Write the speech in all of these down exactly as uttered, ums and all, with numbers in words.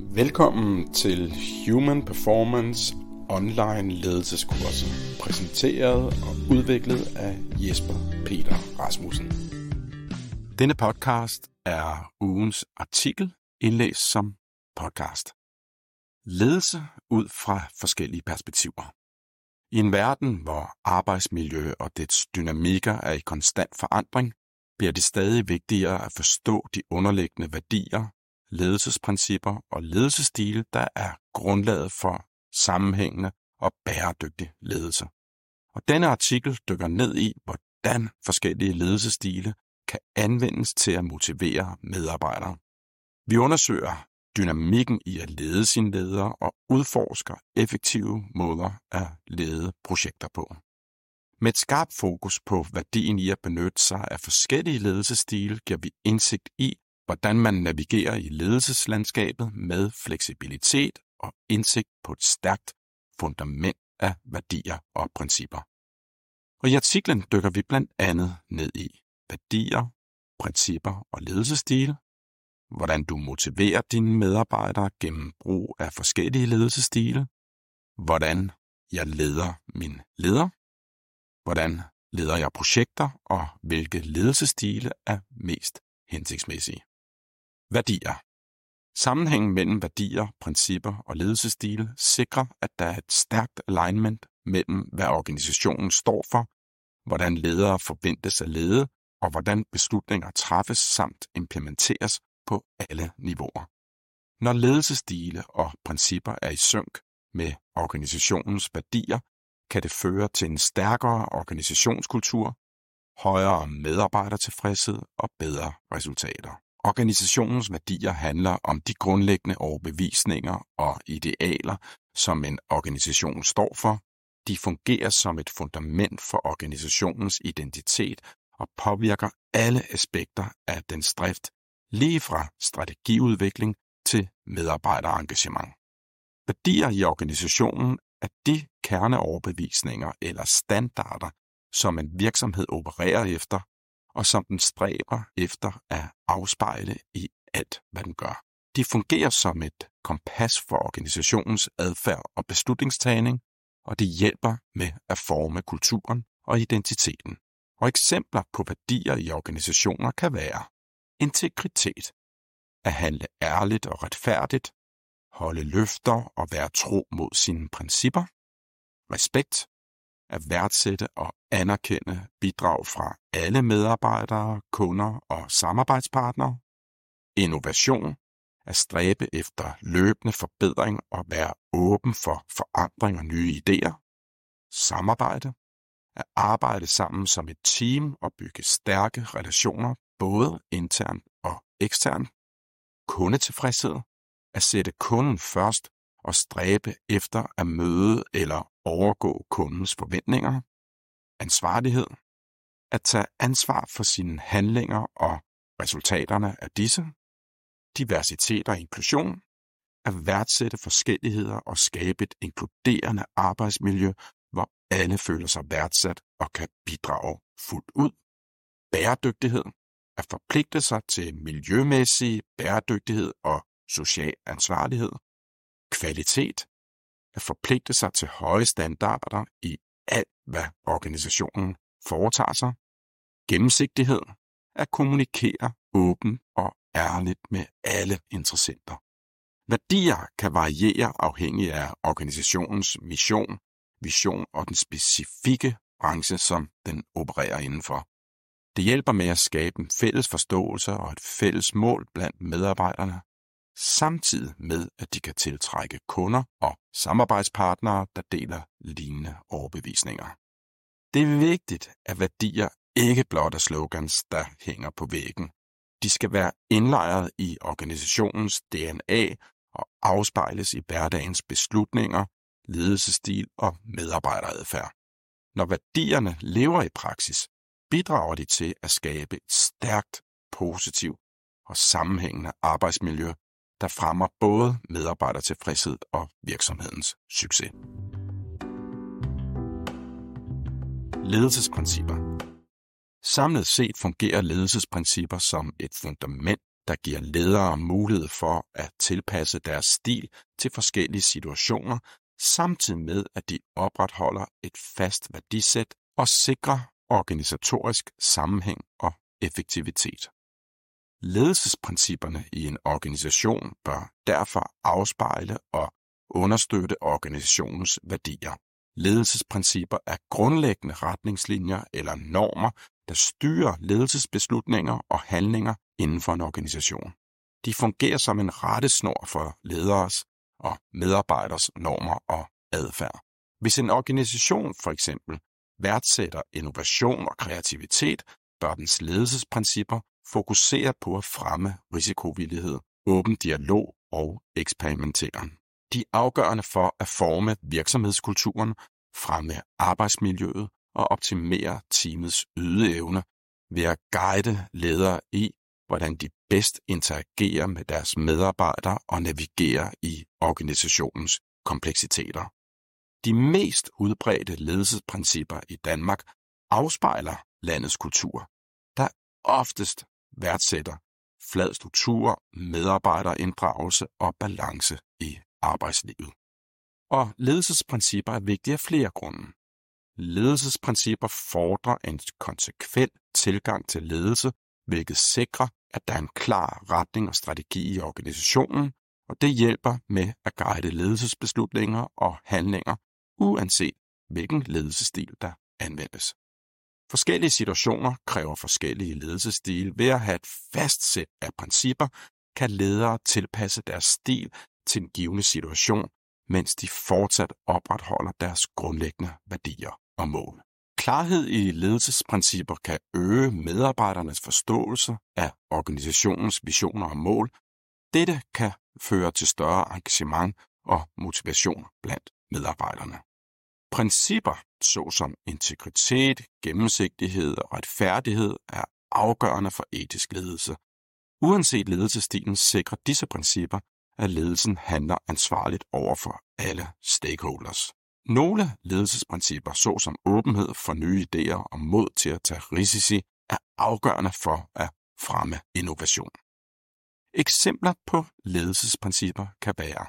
Velkommen til Human Performance online ledelseskurser, præsenteret og udviklet af Jesper Peter Rasmussen. Denne podcast er ugens artikel indlæst som podcast. Ledelse ud fra forskellige perspektiver. I en verden, hvor arbejdsmiljø og dets dynamikker er i konstant forandring, bliver det stadig vigtigere at forstå de underliggende værdier, ledelsesprincipper og ledelsesstile, der er grundlaget for sammenhængende og bæredygtig ledelse. Og denne artikel dykker ned i, hvordan forskellige ledelsesstile kan anvendes til at motivere medarbejdere. Vi undersøger dynamikken i at lede sine ledere og udforsker effektive måder at lede projekter på. Med et skarpt fokus på værdien i at benytte sig af forskellige ledelsesstile, giver vi indsigt i, hvordan man navigerer i ledelseslandskabet med fleksibilitet og indsigt på et stærkt fundament af værdier og principper. Og i artiklen dykker vi blandt andet ned i værdier, principper og ledelsesstile, hvordan du motiverer dine medarbejdere gennem brug af forskellige ledelsesstile, hvordan jeg leder min leder, hvordan leder jeg projekter og hvilke ledelsesstile er mest hensigtsmæssige. Værdier. Sammenhængen mellem værdier, principper og ledelsesstile sikrer, at der er et stærkt alignment mellem, hvad organisationen står for, hvordan ledere forventes at lede, og hvordan beslutninger træffes samt implementeres på alle niveauer. Når ledelsesstile og principper er i sync med organisationens værdier, kan det føre til en stærkere organisationskultur, højere medarbejdertilfredshed og bedre resultater. Organisationens værdier handler om de grundlæggende overbevisninger og idealer, som en organisation står for. De fungerer som et fundament for organisationens identitet og påvirker alle aspekter af dens drift, lige fra strategiudvikling til medarbejderengagement. Værdier i organisationen er de kerneoverbevisninger eller standarder, som en virksomhed opererer efter, og som den stræber efter at afspejle i alt, hvad den gør. De fungerer som et kompas for organisationens adfærd og beslutningstagning, og de hjælper med at forme kulturen og identiteten. Og eksempler på værdier i organisationer kan være integritet, at handle ærligt og retfærdigt, holde løfter og være tro mod sine principper, respekt, at værdsætte og anerkende bidrag fra alle medarbejdere, kunder og samarbejdspartnere, innovation, at stræbe efter løbende forbedring og være åben for forandring og nye idéer, samarbejde, at arbejde sammen som et team og bygge stærke relationer, både internt og eksternt, kundetilfredshed, at sætte kunden først og stræbe efter at møde eller overgå kundens forventninger, ansvarlighed, at tage ansvar for sine handlinger og resultaterne af disse, diversitet og inklusion, at værdsætte forskelligheder og skabe et inkluderende arbejdsmiljø, hvor alle føler sig værdsat og kan bidrage fuldt ud, bæredygtighed, at forpligte sig til miljømæssig bæredygtighed og social ansvarlighed, kvalitet, at forpligte sig til høje standarder i alt, hvad organisationen foretager sig, gennemsigtighed, at kommunikere åbent og ærligt med alle interessenter. Værdier kan variere afhængig af organisationens mission, vision og den specifikke branche, som den opererer indenfor. Det hjælper med at skabe en fælles forståelse og et fælles mål blandt medarbejderne, samtidig med, at de kan tiltrække kunder og samarbejdspartnere, der deler lignende overbevisninger. Det er vigtigt, at værdier ikke blot er slogans, der hænger på væggen. De skal være indlejret i organisationens D N A og afspejles i hverdagens beslutninger, ledelsesstil og medarbejderadfærd. Når værdierne lever i praksis, bidrager de til at skabe et stærkt, positivt og sammenhængende arbejdsmiljø, der fremmer både medarbejdertilfredshed og virksomhedens succes. Ledelsesprincipper. Samlet set fungerer ledelsesprincipper som et fundament der giver ledere mulighed for at tilpasse deres stil til forskellige situationer, samtidig med at de opretholder et fast værdisæt og sikrer organisatorisk sammenhæng og effektivitet. Ledelsesprincipperne i en organisation bør derfor afspejle og understøtte organisationens værdier. Ledelsesprincipper er grundlæggende retningslinjer eller normer, der styrer ledelsesbeslutninger og handlinger inden for en organisation. De fungerer som en rettesnor for lederes og medarbejderes normer og adfærd. Hvis en organisation for eksempel værdsætter innovation og kreativitet, bør dens ledelsesprincipper fokusere på at fremme risikovillighed, åben dialog og eksperimenteren. De er afgørende for at forme virksomhedskulturen, fremme arbejdsmiljøet og optimere teamets ydeevne ved at guide ledere i, hvordan de bedst interagerer med deres medarbejdere og navigerer i organisationens kompleksiteter. De mest udbredte ledelsesprincipper i Danmark afspejler landets kultur, der oftest værdsætter flad struktur, medarbejderinddragelse og balance i arbejdslivet. Og ledelsesprincipper er vigtige af flere grunde. Ledelsesprincipper fordrer en konsekvent tilgang til ledelse, hvilket sikrer, at der er en klar retning og strategi i organisationen, og det hjælper med at guide ledelsesbeslutninger og handlinger, uanset hvilken ledelsesstil der anvendes. Forskellige situationer kræver forskellige ledelsesstile. Ved at have et fast sæt af principper, kan ledere tilpasse deres stil til en givende situation, mens de fortsat opretholder deres grundlæggende værdier og mål. Klarhed i ledelsesprincipper kan øge medarbejdernes forståelse af organisationens visioner og mål. Dette kan føre til større engagement og motivation blandt medarbejderne. Principper såsom integritet, gennemsigtighed og retfærdighed er afgørende for etisk ledelse. Uanset ledelsesstilen sikrer disse principper, at ledelsen handler ansvarligt over for alle stakeholders. Nogle ledelsesprincipper, såsom åbenhed for nye idéer og mod til at tage risici, er afgørende for at fremme innovation. Eksempler på ledelsesprincipper kan være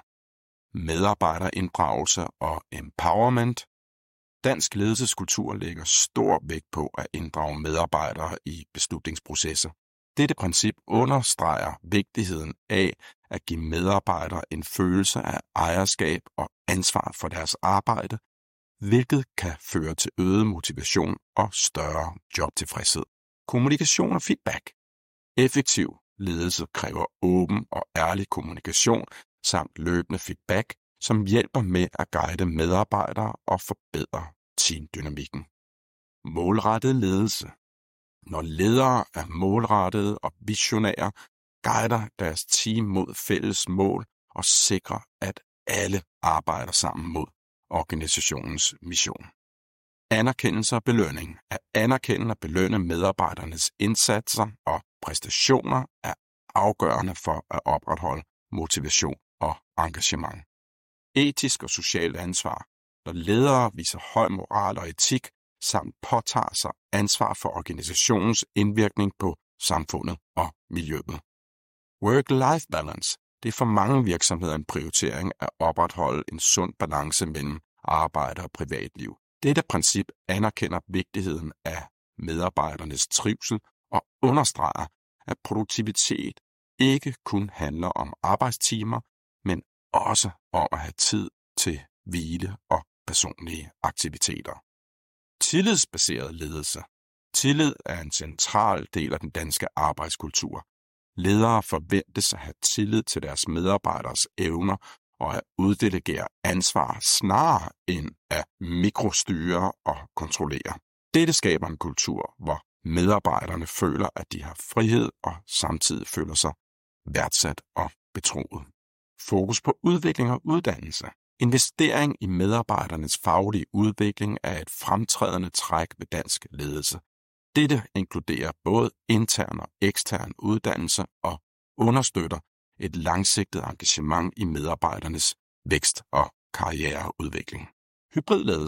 medarbejderinddragelse og empowerment. Dansk ledelseskultur lægger stor vægt på at inddrage medarbejdere i beslutningsprocesser. Dette princip understreger vigtigheden af at give medarbejdere en følelse af ejerskab og ansvar for deres arbejde, hvilket kan føre til øget motivation og større jobtilfredshed. Kommunikation og feedback. Effektiv ledelse kræver åben og ærlig kommunikation samt løbende feedback, som hjælper med at guide medarbejdere og forbedre teamdynamikken. Målrettet ledelse. Når ledere er målrettede og visionære, guider deres team mod fælles mål og sikrer, at alle arbejder sammen mod organisationens mission. Anerkendelse og belønning. At anerkende og belønne medarbejdernes indsatser og præstationer er afgørende for at opretholde motivation og engagement. Etisk og socialt ansvar. Når ledere viser høj moral og etik, samt påtager sig ansvar for organisationens indvirkning på samfundet og miljøet. Work-life balance. Det er for mange virksomheder en prioritering at opretholde en sund balance mellem arbejde og privatliv. Dette princip anerkender vigtigheden af medarbejdernes trivsel og understreger, at produktivitet ikke kun handler om arbejdstimer, men også om at have tid til hvile og personlige aktiviteter. Tillidsbaseret ledelse. Tillid er en central del af den danske arbejdskultur. Ledere forventes at have tillid til deres medarbejderes evner og at uddelegere ansvar snarere end at mikrostyre og kontrollere. Dette skaber en kultur, hvor medarbejderne føler, at de har frihed og samtidig føler sig værdsat og betroet. Fokus på udvikling og uddannelse. Investering i medarbejdernes faglige udvikling er et fremtrædende træk ved dansk ledelse. Dette inkluderer både intern og ekstern uddannelse og understøtter et langsigtet engagement i medarbejdernes vækst og karriereudvikling. Hybridledelse.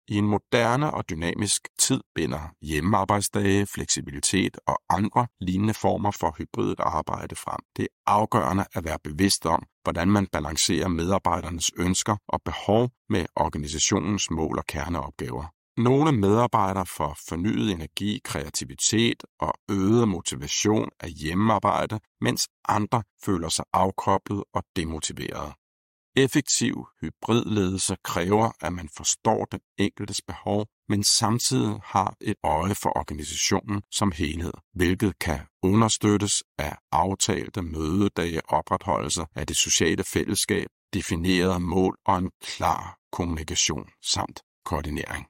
I en moderne og dynamisk tid binder hjemmearbejdsdage, fleksibilitet og andre lignende former for hybridt arbejde frem. Det er afgørende at være bevidst om, hvordan man balancerer medarbejdernes ønsker og behov med organisationens mål og kerneopgaver. Nogle medarbejdere får fornyet energi, kreativitet og øget motivation af hjemmearbejde, mens andre føler sig afkoblet og demotiveret. Effektiv hybridledelse kræver, at man forstår den enkeltes behov, men samtidig har et øje for organisationen som helhed, hvilket kan understøttes af aftalte mødedage, opretholdelse af det sociale fællesskab, definerede mål og en klar kommunikation samt koordinering.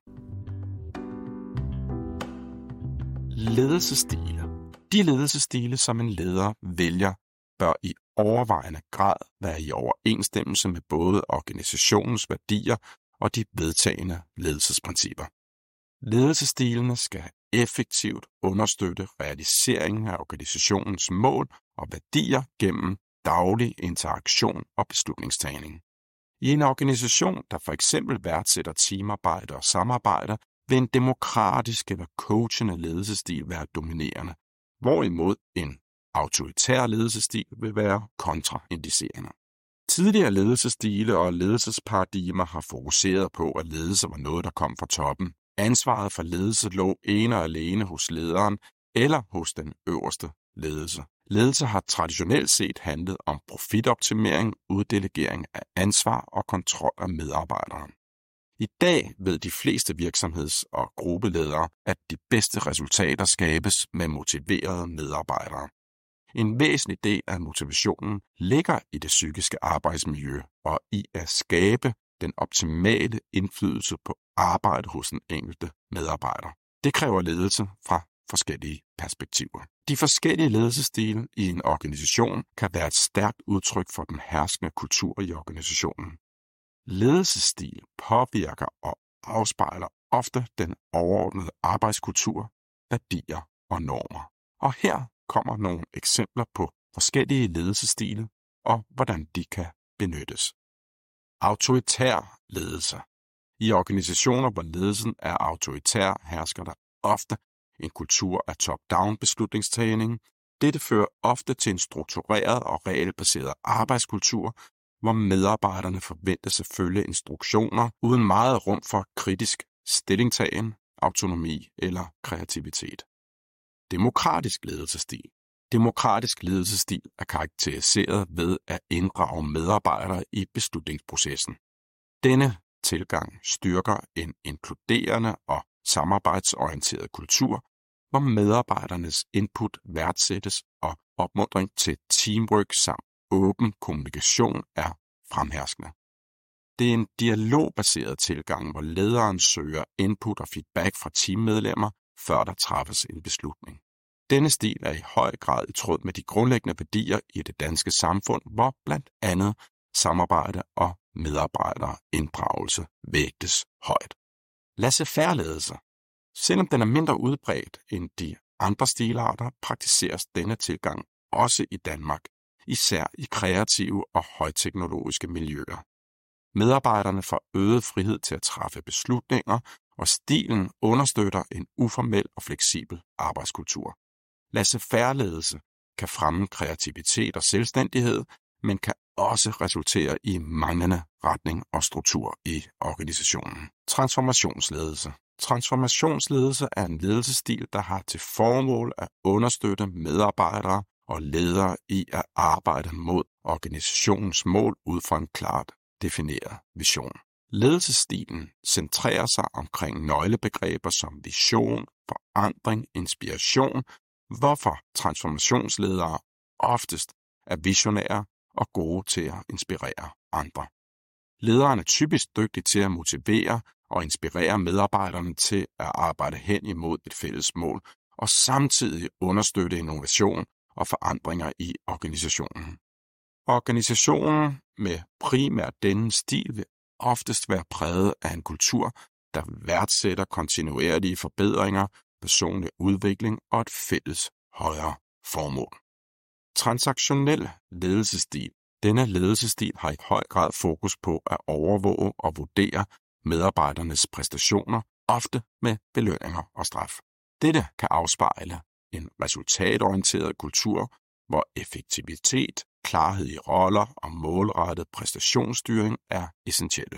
Ledelsesstile. De ledelsesstile, som en leder vælger, bør i overvejende grad være i overensstemmelse med både organisationens værdier og de vedtagne ledelsesprincipper. Ledelsesstilene skal effektivt understøtte realiseringen af organisationens mål og værdier gennem daglig interaktion og beslutningstagning. I en organisation, der for eksempel værdsætter teamarbejde og samarbejde, vil en demokratisk eller coachende ledelsesstil være dominerende, hvorimod en autoritær ledelsesstil vil være kontraindicerende. Tidligere ledelsesstile og ledelsesparadigmer har fokuseret på, at ledelse var noget, der kom fra toppen. Ansvaret for ledelse lå ene og alene hos lederen eller hos den øverste ledelse. Ledelse har traditionelt set handlet om profitoptimering, uddelegering af ansvar og kontrol af medarbejdere. I dag ved de fleste virksomheds- og gruppeledere, at de bedste resultater skabes med motiverede medarbejdere. En væsentlig del af motivationen ligger i det psykiske arbejdsmiljø og i at skabe den optimale indflydelse på arbejdet hos den enkelte medarbejder. Det kræver ledelse fra forskellige perspektiver. De forskellige ledelsesstile i en organisation kan være et stærkt udtryk for den herskende kultur i organisationen. Ledelsesstil påvirker og afspejler ofte den overordnede arbejdskultur, værdier og normer. Og her kommer nogle eksempler på forskellige ledelsesstile og hvordan de kan benyttes. Autoritær ledelse. I organisationer, hvor ledelsen er autoritær, hersker der ofte en kultur af top-down beslutningstagning. Dette fører ofte til en struktureret og regelbaseret arbejdskultur, hvor medarbejderne forventes at følge instruktioner uden meget rum for kritisk stillingtagen, autonomi eller kreativitet. Demokratisk ledelsesstil. Demokratisk ledelsesstil er karakteriseret ved at inddrage medarbejdere i beslutningsprocessen. Denne tilgang styrker en inkluderende og samarbejdsorienteret kultur, hvor medarbejdernes input værdsættes og opmuntring til teamwork samt åben kommunikation er fremherskende. Det er en dialogbaseret tilgang, hvor lederen søger input og feedback fra teammedlemmer, før der træffes en beslutning. Denne stil er i høj grad i tråd med de grundlæggende værdier i det danske samfund, hvor blandt andet samarbejde og medarbejderinddragelse vægtes højt. Laissez-faire ledelse. Selvom den er mindre udbredt end de andre stilarter, praktiseres denne tilgang også i Danmark, især i kreative og højteknologiske miljøer. Medarbejderne får øget frihed til at træffe beslutninger, og stilen understøtter en uformel og fleksibel arbejdskultur. Laissez-faire ledelse kan fremme kreativitet og selvstændighed, men kan også resultere i manglende retning og struktur i organisationen. Transformationsledelse. Transformationsledelse er en ledelsesstil, der har til formål at understøtte medarbejdere og ledere i at arbejde mod organisationens mål ud fra en klart defineret vision. Ledelsesstilen centrerer sig omkring nøglebegreber som vision, forandring, inspiration, hvorfor transformationsledere oftest er visionære og gode til at inspirere andre. Lederen er typisk dygtig til at motivere og inspirere medarbejderne til at arbejde hen imod et fælles mål og samtidig understøtte innovation og forandringer i organisationen. Organisationen med primært denne stil vil oftest være præget af en kultur, der værdsætter kontinuerlige forbedringer, personlig udvikling og et fælles højere formål. Transaktionel ledelsesstil. Denne ledelsesstil har i høj grad fokus på at overvåge og vurdere medarbejdernes præstationer, ofte med belønninger og straf. Dette kan afspejle en resultatorienteret kultur, hvor effektivitet, klarhed i roller og målrettet præstationsstyring er essentielle.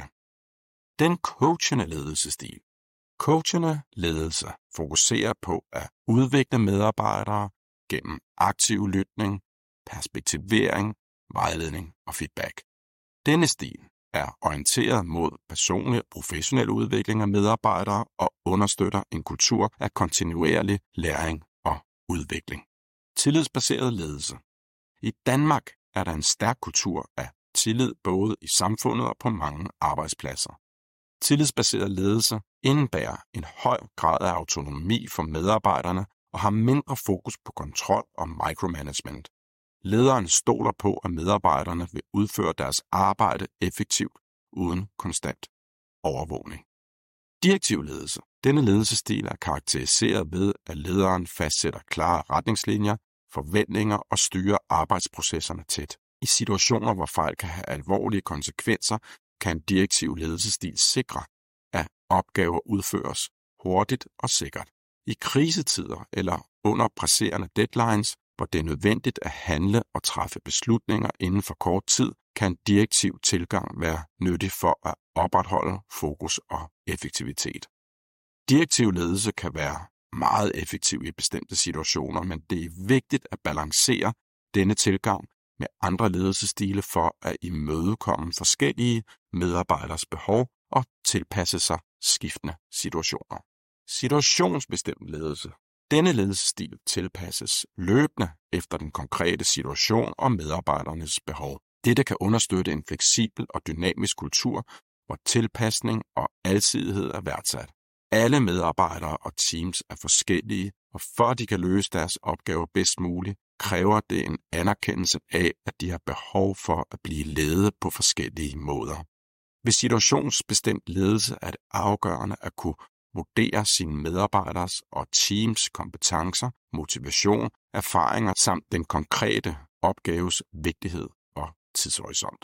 Den coachende ledelsesstil. Coachende ledelse fokuserer på at udvikle medarbejdere gennem aktiv lytning, perspektivering, vejledning og feedback. Denne stil er orienteret mod personlig og professionel udvikling af medarbejdere og understøtter en kultur af kontinuerlig læring og udvikling. Tillidsbaseret ledelse. I Danmark er der en stærk kultur af tillid både i samfundet og på mange arbejdspladser. Tillidsbaseret ledelse indebærer en høj grad af autonomi for medarbejderne og har mindre fokus på kontrol og micromanagement. Lederen stoler på, at medarbejderne vil udføre deres arbejde effektivt uden konstant overvågning. Direktiv ledelse. Denne ledelsesstil er karakteriseret ved, at lederen fastsætter klare retningslinjer, forventninger og styrer arbejdsprocesserne tæt. I situationer, hvor fejl kan have alvorlige konsekvenser, kan en direktiv ledelsesstil sikre, at opgaver udføres hurtigt og sikkert. I krisetider eller under presserende deadlines, hvor det er nødvendigt at handle og træffe beslutninger inden for kort tid, kan en direktiv tilgang være nyttig for at opretholde fokus og effektivitet. Direktiv ledelse kan være meget effektiv i bestemte situationer, men det er vigtigt at balancere denne tilgang med andre ledelsesstile for at imødekomme forskellige medarbejderes behov og tilpasse sig skiftende situationer. Situationsbestemt ledelse. Denne ledelsesstil tilpasses løbende efter den konkrete situation og medarbejdernes behov. Dette kan understøtte en fleksibel og dynamisk kultur, hvor tilpasning og alsidighed er værdsat. Alle medarbejdere og teams er forskellige, og for at de kan løse deres opgaver bedst muligt, kræver det en anerkendelse af, at de har behov for at blive ledet på forskellige måder. Ved situationsbestemt ledelse er det afgørende at kunne vurdere sine medarbejderes og teams kompetencer, motivation, erfaringer samt den konkrete opgaves vigtighed og tidshorisont.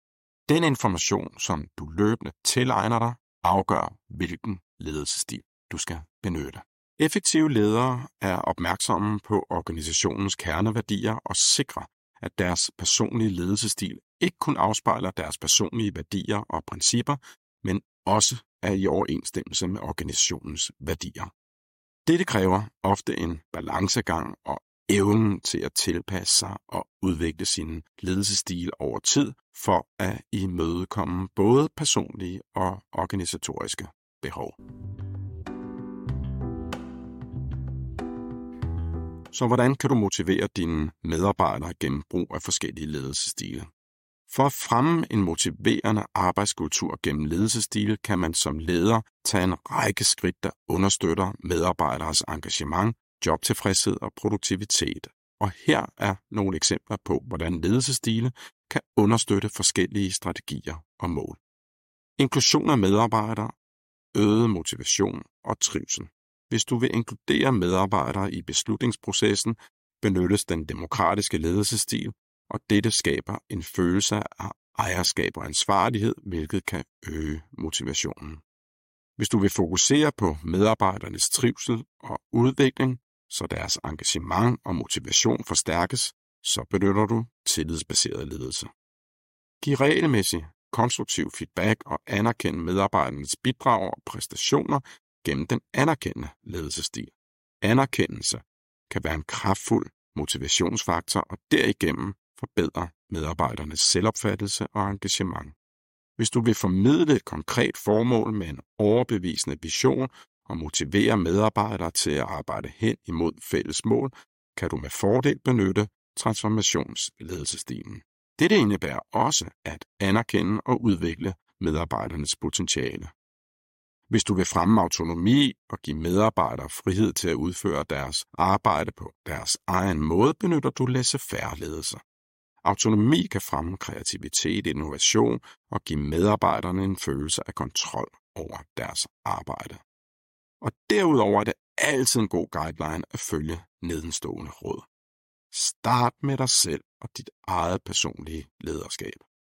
Den information, som du løbende tilegner dig, afgør, hvilken ledelsesstil du skal benytte. Effektive ledere er opmærksomme på organisationens kerneværdier og sikrer, at deres personlige ledelsesstil ikke kun afspejler deres personlige værdier og principper, men også er i overensstemmelse med organisationens værdier. Dette kræver ofte en balancegang og evnen til at tilpasse sig og udvikle sin ledelsesstil over tid for at imødekomme både personlige og organisatoriske behov. Så hvordan kan du motivere dine medarbejdere gennem brug af forskellige ledelsesstile? For at fremme en motiverende arbejdskultur gennem ledelsesstile, kan man som leder tage en række skridt, der understøtter medarbejderes engagement, jobtilfredshed og produktivitet. Og her er nogle eksempler på, hvordan ledelsesstile kan understøtte forskellige strategier og mål. Inklusion af medarbejdere, øget motivation og trivsel. Hvis du vil inkludere medarbejdere i beslutningsprocessen, benyttes den demokratiske ledelsesstil, og dette skaber en følelse af ejerskab og ansvarlighed, hvilket kan øge motivationen. Hvis du vil fokusere på medarbejdernes trivsel og udvikling, så deres engagement og motivation forstærkes, så benytter du tillidsbaseret ledelse. Giv regelmæssig konstruktiv feedback og anerkend medarbejdernes bidrag og præstationer gennem den anerkendende ledelsesstil. Anerkendelse kan være en kraftfuld motivationsfaktor og derigennem forbedre medarbejdernes selvopfattelse og engagement. Hvis du vil formidle et konkret formål med en overbevisende vision og motivere medarbejdere til at arbejde hen imod fælles mål, kan du med fordel benytte transformationsledelsesstilen. Dette indebærer også at anerkende og udvikle medarbejdernes potentiale. Hvis du vil fremme autonomi og give medarbejdere frihed til at udføre deres arbejde på deres egen måde, benytter du laissez-faire ledelse. Autonomi kan fremme kreativitet, innovation og give medarbejderne en følelse af kontrol over deres arbejde. Og derudover er det altid en god guideline at følge nedenstående råd. Start med dig selv og dit eget personlige lederskab.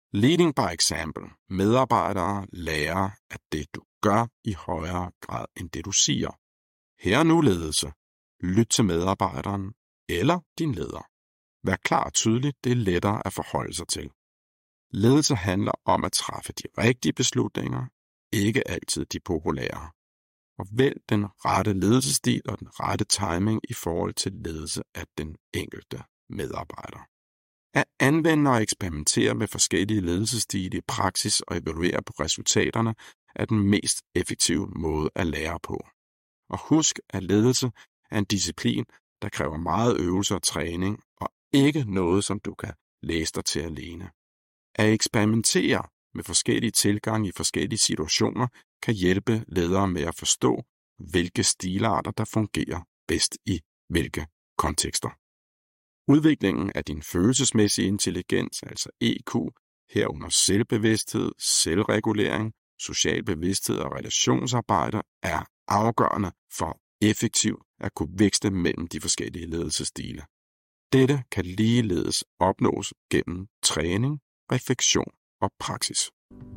Leading by example. Medarbejdere lærer, at det du gør i højere grad end det du siger. Her er nu ledelse. Lyt til medarbejderen eller din leder. Vær klar og tydelig, det er lettere at forholde sig til. Ledelse handler om at træffe de rigtige beslutninger, ikke altid de populære. Og vælg den rette ledelsesstil og den rette timing i forhold til ledelse af den enkelte medarbejder. At anvende og eksperimentere med forskellige ledelsesstile i praksis og evaluere på resultaterne er den mest effektive måde at lære på. Og husk, at ledelse er en disciplin, der kræver meget øvelse og træning, og ikke noget, som du kan læse dig til alene. At eksperimentere med forskellige tilgange i forskellige situationer kan hjælpe ledere med at forstå, hvilke stilarter, der fungerer bedst i hvilke kontekster. Udviklingen af din følelsesmæssige intelligens, altså E Q, herunder selvbevidsthed, selvregulering, social bevidsthed og relationsarbejde, er afgørende for effektivt at kunne vækste mellem de forskellige ledelsesstile. Dette kan ligeledes opnås gennem træning, refleksion og praksis.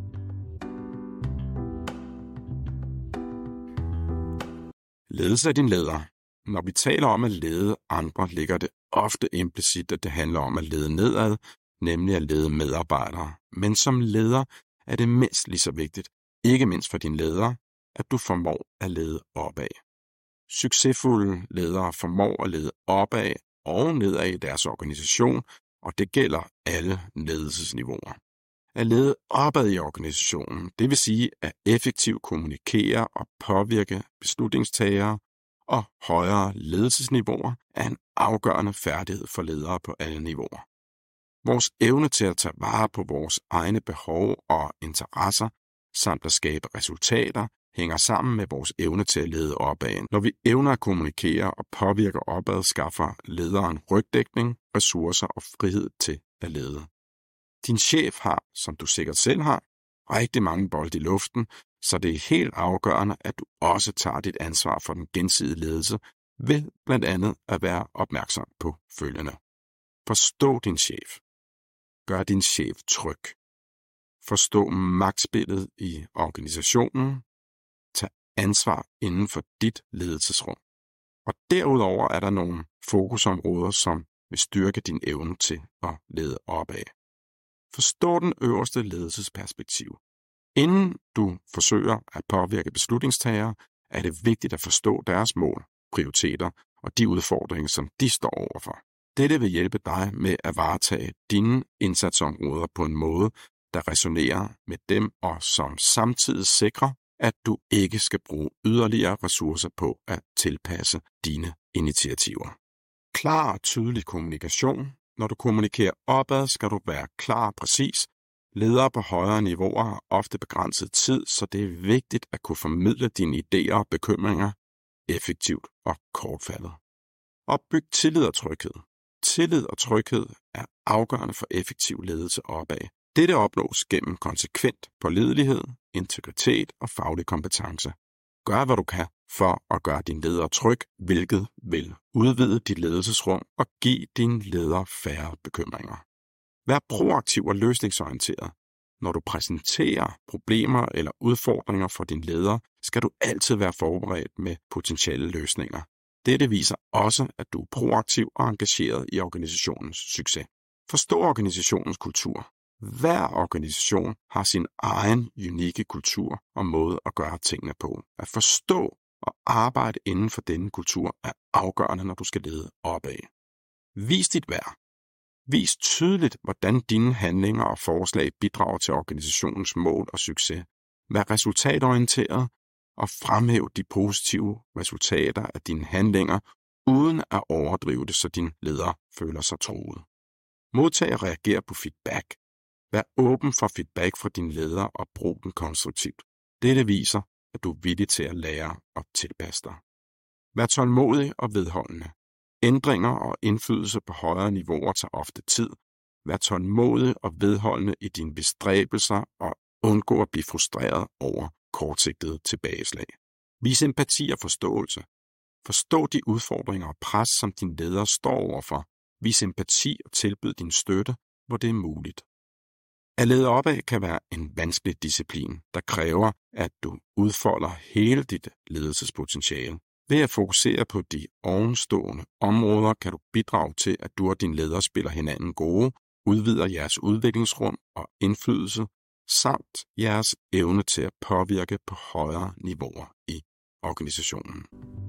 Ledelse af din leder. Når vi taler om at lede andre, ligger det ofte implicit, at det handler om at lede nedad, nemlig at lede medarbejdere. Men som leder er det mindst lige så vigtigt, ikke mindst for din leder, at du formår at lede opad. Succesfulde ledere formår at lede opad og nedad i deres organisation, og det gælder alle ledelsesniveauer. At lede opad i organisationen, det vil sige at effektivt kommunikere og påvirke beslutningstagere og højere ledelsesniveauer, er en afgørende færdighed for ledere på alle niveauer. Vores evne til at tage vare på vores egne behov og interesser, samt at skabe resultater, hænger sammen med vores evne til at lede opad. Når vi evner at kommunikere og påvirke opad, skaffer lederen rygdækning, ressourcer og frihed til at lede. Din chef har, som du sikkert selv har, rigtig mange bolde i luften, så det er helt afgørende, at du også tager dit ansvar for den gensidige ledelse ved blandt andet at være opmærksom på følgende. Forstå din chef. Gør din chef tryg. Forstå magtspillet i organisationen. Tag ansvar inden for dit ledelsesrum. Og derudover er der nogle fokusområder, som vil styrke din evne til at lede opad. Forstå den øverste ledelsesperspektiv. Inden du forsøger at påvirke beslutningstagere, er det vigtigt at forstå deres mål, prioriteter og de udfordringer, som de står overfor. Dette vil hjælpe dig med at varetage dine indsatsområder på en måde, der resonerer med dem og som samtidig sikrer, at du ikke skal bruge yderligere ressourcer på at tilpasse dine initiativer. Klar og tydelig kommunikation. Når du kommunikerer opad, skal du være klar og præcis. Ledere på højere niveauer har ofte begrænset tid, så det er vigtigt at kunne formidle dine idéer og bekymringer effektivt og kortfattet. Opbyg tillid og tryghed. Tillid og tryghed er afgørende for effektiv ledelse opad. Dette opnås gennem konsekvent pålidelighed, integritet og faglig kompetence. Gør, hvad du kan for at gøre din leder tryg, hvilket vil udvide dit ledelsesrum og give din leder færre bekymringer. Vær proaktiv og løsningsorienteret. Når du præsenterer problemer eller udfordringer for din leder, skal du altid være forberedt med potentielle løsninger. Dette viser også, at du er proaktiv og engageret i organisationens succes. Forstå organisationens kultur. Hver organisation har sin egen unikke kultur og måde at gøre tingene på. At forstå og arbejde inden for denne kultur er afgørende, når du skal lede opad. Vis dit værd. Vis tydeligt, hvordan dine handlinger og forslag bidrager til organisationens mål og succes. Vær resultatorienteret og fremhæv de positive resultater af dine handlinger, uden at overdrive det, så din leder føler sig truet. Modtag og reager på feedback. Vær åben for feedback fra din leder og brug den konstruktivt. Dette viser, at du er villig til at lære og tilpasse dig. Vær tålmodig og vedholdende. Ændringer og indflydelse på højere niveauer tager ofte tid. Vær tålmodig og vedholdende i dine bestræbelser og undgå at blive frustreret over kortsigtede tilbageslag. Vis empati og forståelse. Forstå de udfordringer og pres, som din leder står overfor. Vis empati og tilbyd din støtte, hvor det er muligt. At lede opad kan være en vanskelig disciplin, der kræver, at du udfolder hele dit ledelsespotentiale. Ved at fokusere på de ovenstående områder, kan du bidrage til, at du og din leder spiller hinanden gode, udvider jeres udviklingsrum og indflydelse, samt jeres evne til at påvirke på højere niveauer i organisationen.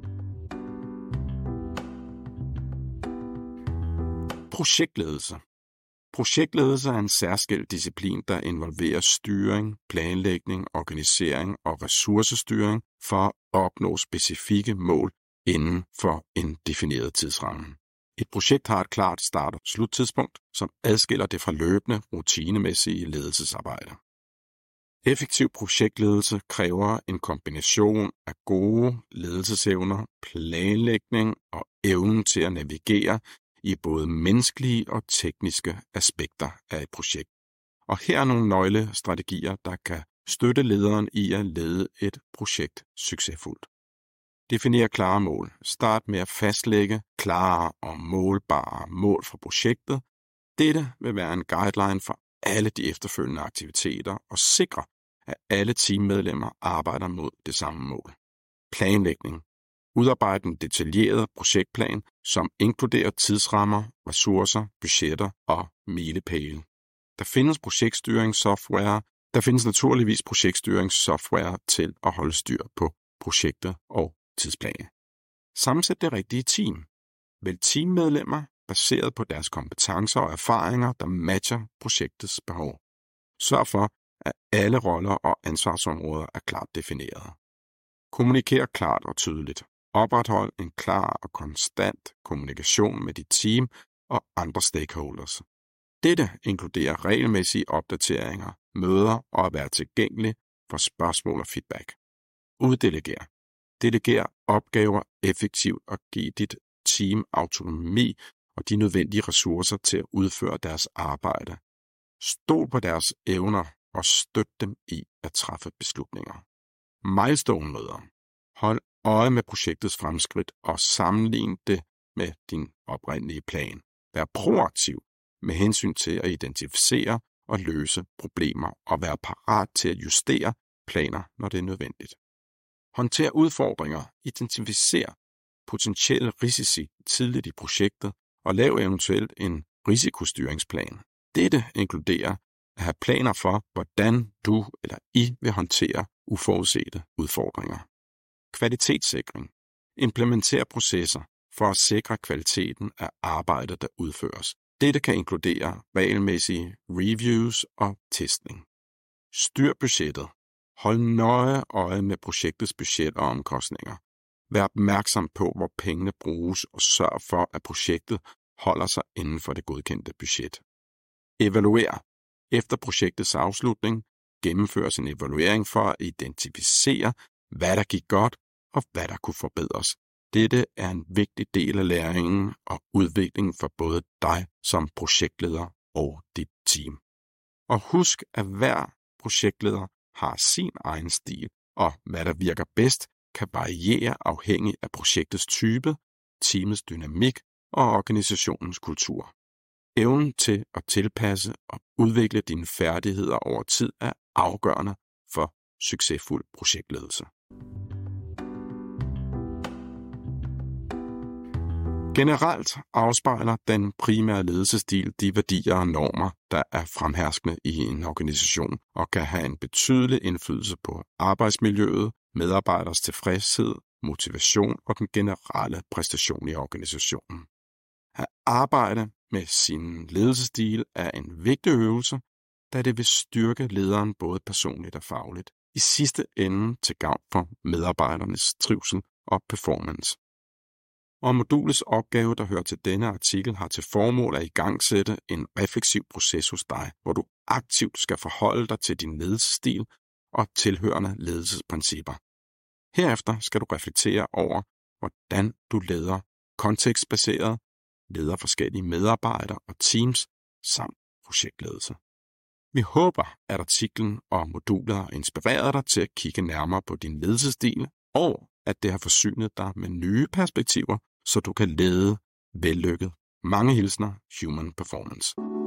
Projektledelse. Projektledelse er en særskilt disciplin, der involverer styring, planlægning, organisering og ressourcestyring for at opnå specifikke mål inden for en defineret tidsramme. Et projekt har et klart start- og sluttidspunkt, som adskiller det fra løbende, rutinemæssige ledelsesarbejde. Effektiv projektledelse kræver en kombination af gode ledelsesevner, planlægning og evnen til at navigere i både menneskelige og tekniske aspekter af et projekt. Og her er nogle nøglestrategier, der kan støtte lederen i at lede et projekt succesfuldt. Definere klare mål. Start med at fastlægge klare og målbare mål for projektet. Dette vil være en guideline for alle de efterfølgende aktiviteter og sikre, at alle teammedlemmer arbejder mod det samme mål. Planlægning. Udarbejde en detaljeret projektplan, som inkluderer tidsrammer, ressourcer, budgetter og milepæle. Der findes projektstyringssoftware. Der findes naturligvis projektstyringssoftware til at holde styr på projekter og tidsplaner. Sammensæt det rigtige team. Vælg teammedlemmer baseret på deres kompetencer og erfaringer, der matcher projektets behov. Sørg for, at alle roller og ansvarsområder er klart defineret. Kommuniker klart og tydeligt. Oprethold en klar og konstant kommunikation med dit team og andre stakeholders. Dette inkluderer regelmæssige opdateringer, møder og at være tilgængelig for spørgsmål og feedback. Uddelegere. Deleger opgaver effektivt og giv dit team autonomi og de nødvendige ressourcer til at udføre deres arbejde. Stol på deres evner og støt dem i at træffe beslutninger. Milestone-møder. Hold øje med projektets fremskridt og sammenlign det med din oprindelige plan. Vær proaktiv med hensyn til at identificere og løse problemer og være parat til at justere planer, når det er nødvendigt. Håndter udfordringer, identificer potentielle risici tidligt i projektet og lav eventuelt en risikostyringsplan. Dette inkluderer at have planer for, hvordan du eller I vil håndtere uforudsete udfordringer. Kvalitetssikring. Implementer processer for at sikre kvaliteten af arbejdet, der udføres. Dette kan inkludere regelmæssige reviews og testning. Styr budgettet. Hold nøje øje med projektets budget og omkostninger. Vær opmærksom på, hvor pengene bruges, og sørg for, at projektet holder sig inden for det godkendte budget. Evaluer. Efter projektets afslutning gennemføres en evaluering for at identificere, hvad der gik godt og hvad der kunne forbedres. Dette er en vigtig del af læringen og udviklingen for både dig som projektleder og dit team. Og husk, at hver projektleder har sin egen stil, og hvad der virker bedst, kan variere afhængig af projektets type, teamets dynamik og organisationens kultur. Evnen til at tilpasse og udvikle dine færdigheder over tid er afgørende for succesfuld projektledelse. Generelt afspejler den primære ledelsesstil de værdier og normer, der er fremherskende i en organisation og kan have en betydelig indflydelse på arbejdsmiljøet, medarbejderes tilfredshed, motivation og den generelle præstation i organisationen. At arbejde med sin ledelsesstil er en vigtig øvelse, da det vil styrke lederen både personligt og fagligt, i sidste ende til gavn for medarbejdernes trivsel og performance. Og modulets opgave, der hører til denne artikel, har til formål at igangsætte en refleksiv proces hos dig, hvor du aktivt skal forholde dig til din ledelsesstil og tilhørende ledelsesprincipper. Herefter skal du reflektere over, hvordan du leder kontekstbaseret, leder forskellige medarbejdere og teams samt projektledelse. Vi håber, at artiklen og modulet har inspireret dig til at kigge nærmere på din ledelsesstil, og at det har forsynet dig med nye perspektiver, så du kan lede vellykket. Mange hilsner, Human Performance.